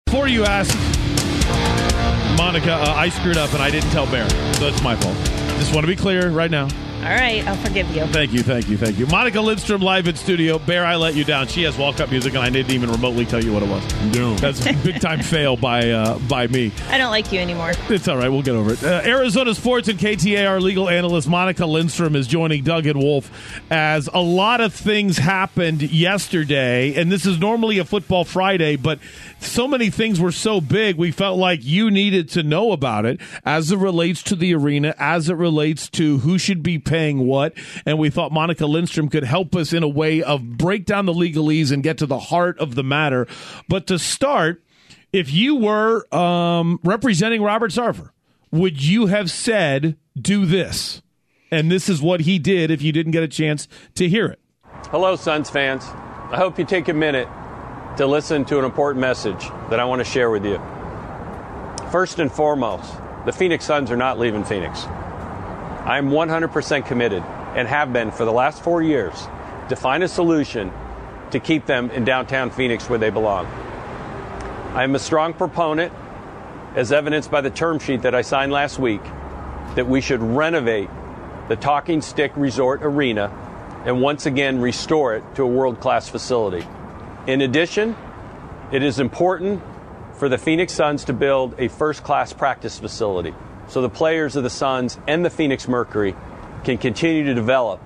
Before you ask, Monica, I screwed up and I didn't tell Bear. So it's my fault. Just want to be clear right now. All right, I'll forgive you. Thank you. Monica Lindstrom live in studio. Bear, I let you down. She has walk-up music, and I didn't even remotely tell you what it was. No. That's a big-time fail by me. I don't like you anymore. It's all right. We'll get over it. Arizona Sports and KTAR legal analyst Monica Lindstrom is joining Doug and Wolf as a lot of things happened yesterday, and this is normally a Football Friday, but so many things were so big, we felt like you needed to know about it as it relates to the arena, as it relates to who should be paying what, and we thought Monica Lindstrom could help us in a way of break down the legalese and get to the heart of the matter. But to start, if you were representing Robert Sarver, would you have said, do this? And this is what he did if you didn't get a chance to hear it. Hello, Suns fans. I hope you take a minute to listen to an important message that I want to share with you. First and foremost, the Phoenix Suns are not leaving Phoenix. I am 100% committed, and have been for the last 4 years, to find a solution to keep them in downtown Phoenix where they belong. I am a strong proponent, as evidenced by the term sheet that I signed last week, that we should renovate the Talking Stick Resort Arena and once again restore it to a world-class facility. In addition, it is important for the Phoenix Suns to build a first-class practice facility so the players of the Suns and the Phoenix Mercury can continue to develop.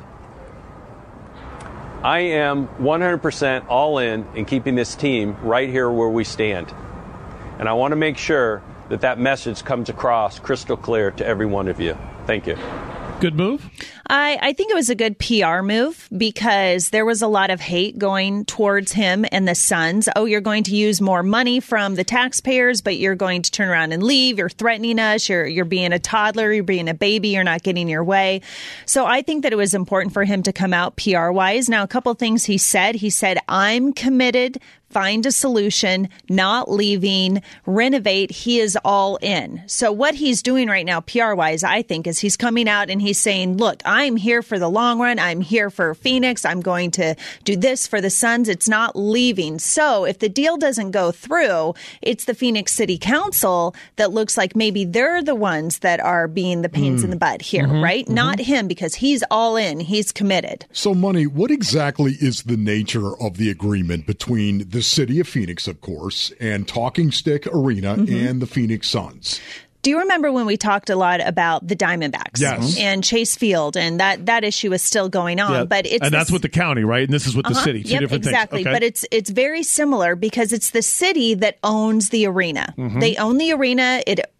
I am 100% all in keeping this team right here where we stand. And I want to make sure that that message comes across crystal clear to every one of you. Thank you. Good move? I think it was a good PR move because there was a lot of hate going towards him and the Suns. Oh, you're going to use more money from the taxpayers, but you're going to turn around and leave. You're threatening us. You're being a toddler. You're being a baby. You're not getting your way. So I think that it was important for him to come out PR-wise. Now, a couple of things he said. He said, I'm committed. Find a solution, not leaving, renovate. He is all in. So what he's doing right now, PR-wise, I think, is he's coming out and he's saying, look, I'm here for the long run. I'm here for Phoenix. I'm going to do this for the Suns. It's not leaving. So if the deal doesn't go through, it's the Phoenix City Council that looks like maybe they're the ones that are being the pains in the butt here, right? Not him, because he's all in. He's committed. So, Money, what exactly is the nature of the agreement between the city of Phoenix, of course, and Talking Stick Arena and the Phoenix Suns? Do you remember when we talked a lot about the Diamondbacks and Chase Field, and that issue is still going on? Yeah. But it's that's with the county, right? And this is with the city. Two different exactly. things. Okay. But it's very similar because it's the city that owns the arena. They own the arena.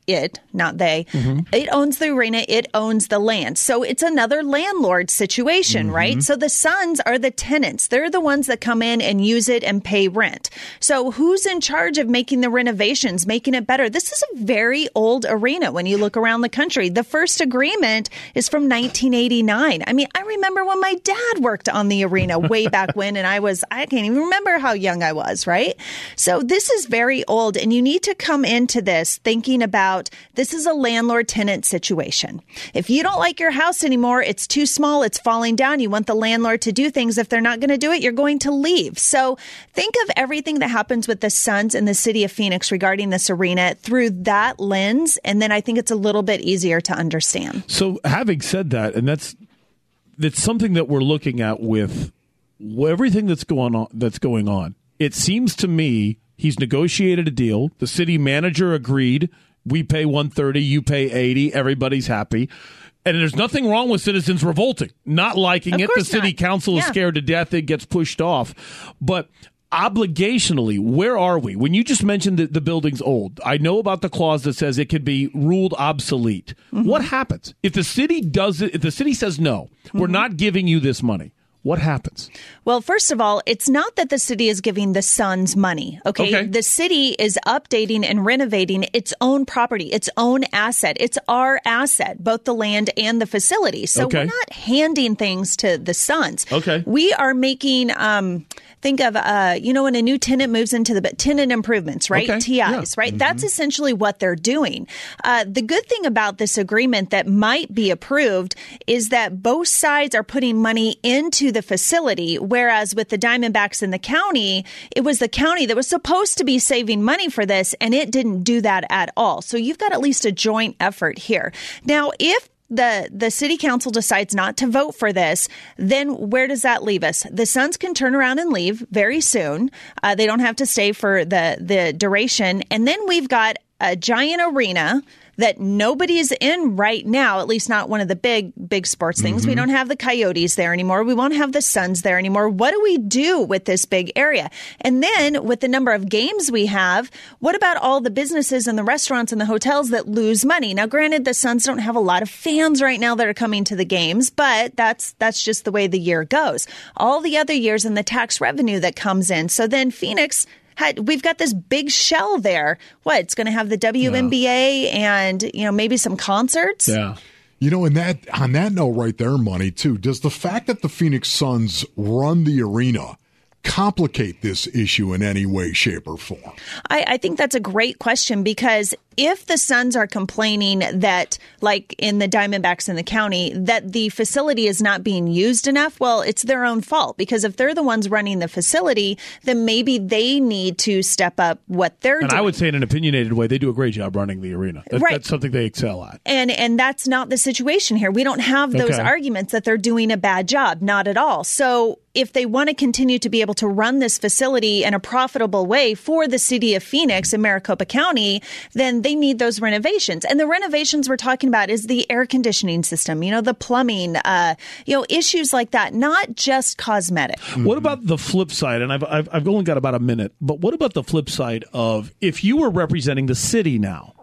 Not they. It owns the arena. It owns the land. So it's another landlord situation, right? So the Suns are the tenants. They're the ones that come in and use it and pay rent. So who's in charge of making the renovations, making it better? This is a very old arena when you look around the country. The first agreement is from 1989. I mean, I remember when my dad worked on the arena way back when, and I can't even remember how young I was, right? So this is very old, and you need to come into this thinking about this is a landlord-tenant situation. If you don't like your house anymore, it's too small, it's falling down, you want the landlord to do things. If they're not going to do it, you're going to leave. So think of everything that happens with the Suns and the city of Phoenix regarding this arena through that lens, and then I think it's a little bit easier to understand. So having said that, and that's something that we're looking at with everything that's going on. It seems to me he's negotiated a deal. The city manager agreed. We pay $130, you pay $80, everybody's happy. And there's nothing wrong with citizens revolting, not liking it. The city council is scared to death. It gets pushed off. But obligationally, where are we? When you just mentioned that the building's old, I know about the clause that says it could be ruled obsolete. What happens? If the city does it, if the city says, no, we're not giving you this money, what happens? Well, first of all, it's not that the city is giving the Suns money, okay? The city is updating and renovating its own property, its own asset. It's our asset, both the land and the facility. So we're not handing things to the Suns. We are making think of, when a new tenant moves into the tenant improvements, right? Okay. TIs, right? That's essentially what they're doing. The good thing about this agreement that might be approved is that both sides are putting money into the facility, whereas with the Diamondbacks in the county, it was the county that was supposed to be saving money for this, and it didn't do that at all. So you've got at least a joint effort here. Now, if the city council decides not to vote for this, then where does that leave us? The Suns can turn around and leave very soon. They don't have to stay for the duration. And then we've got a giant arena that nobody's in right now, at least not one of the big sports things. We don't have the Coyotes there anymore. We won't have the Suns there anymore. What do we do with this big area? And then with the number of games we have, what about all the businesses and the restaurants and the hotels that lose money? Now, granted, the Suns don't have a lot of fans right now that are coming to the games, but that's just the way the year goes. All the other years and the tax revenue that comes in. So then Phoenix, we've got this big shell there. What? It's going to have the WNBA and, maybe some concerts. Yeah. And on that note right there, Money, too, does the fact that the Phoenix Suns run the arena complicate this issue in any way, shape, or form? I think that's a great question, because if the Suns are complaining that, like in the Diamondbacks in the county, that the facility is not being used enough, well, it's their own fault, because if they're the ones running the facility, then maybe they need to step up what they're doing. And I would say in an opinionated way, they do a great job running the arena. Right. That's something they excel at. And that's not the situation here. We don't have those arguments that they're doing a bad job. Not at all. So if they want to continue to be able to run this facility in a profitable way for the city of Phoenix and Maricopa County, then they need those renovations. And the renovations we're talking about is the air conditioning system, the plumbing, issues like that, not just cosmetic. What about the flip side? And I've only got about a minute, but what about the flip side of, if you were representing the city now,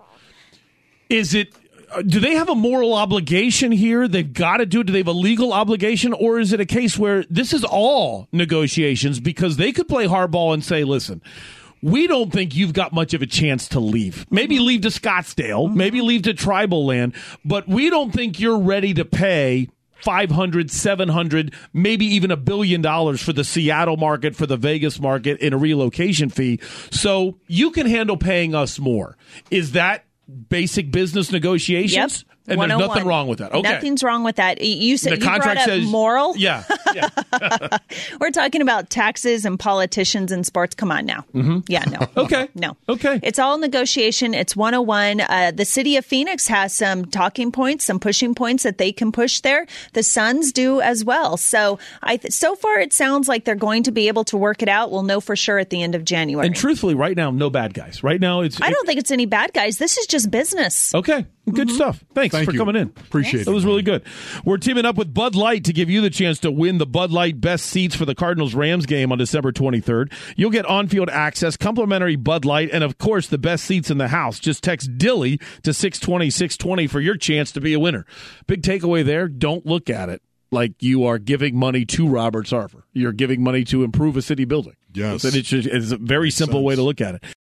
do they have a moral obligation here? They've got to do it. Do they have a legal obligation? Or is it a case where this is all negotiations, because they could play hardball and say, listen, we don't think you've got much of a chance to leave. Maybe leave to Scottsdale, maybe leave to tribal land, but we don't think you're ready to pay $500, $700, maybe even $1 billion for the Seattle market, for the Vegas market in a relocation fee. So you can handle paying us more. Is that basic business negotiations? Yep. And there's nothing wrong with that. Okay. Nothing's wrong with that. You said the contract brought up says moral. Yeah. We're talking about taxes and politicians and sports. Come on now. Yeah, no. Okay. No. Okay. It's all negotiation. It's 101. The city of Phoenix has some talking points, some pushing points that they can push there. The Suns do as well. So so far it sounds like they're going to be able to work it out. We'll know for sure at the end of January. And truthfully, right now, no bad guys. Right now, I don't think it's any bad guys. This is just business. Okay. Good stuff. Thanks for coming in. Appreciate it. That was really good. We're teaming up with Bud Light to give you the chance to win the Bud Light best seats for the Cardinals-Rams game on December 23rd. You'll get on-field access, complimentary Bud Light, and, of course, the best seats in the house. Just text Dilly to 620-620 for your chance to be a winner. Big takeaway there, don't look at it like you are giving money to Robert Sarver. You're giving money to improve a city building. Yes. It's a very simple way to look at it.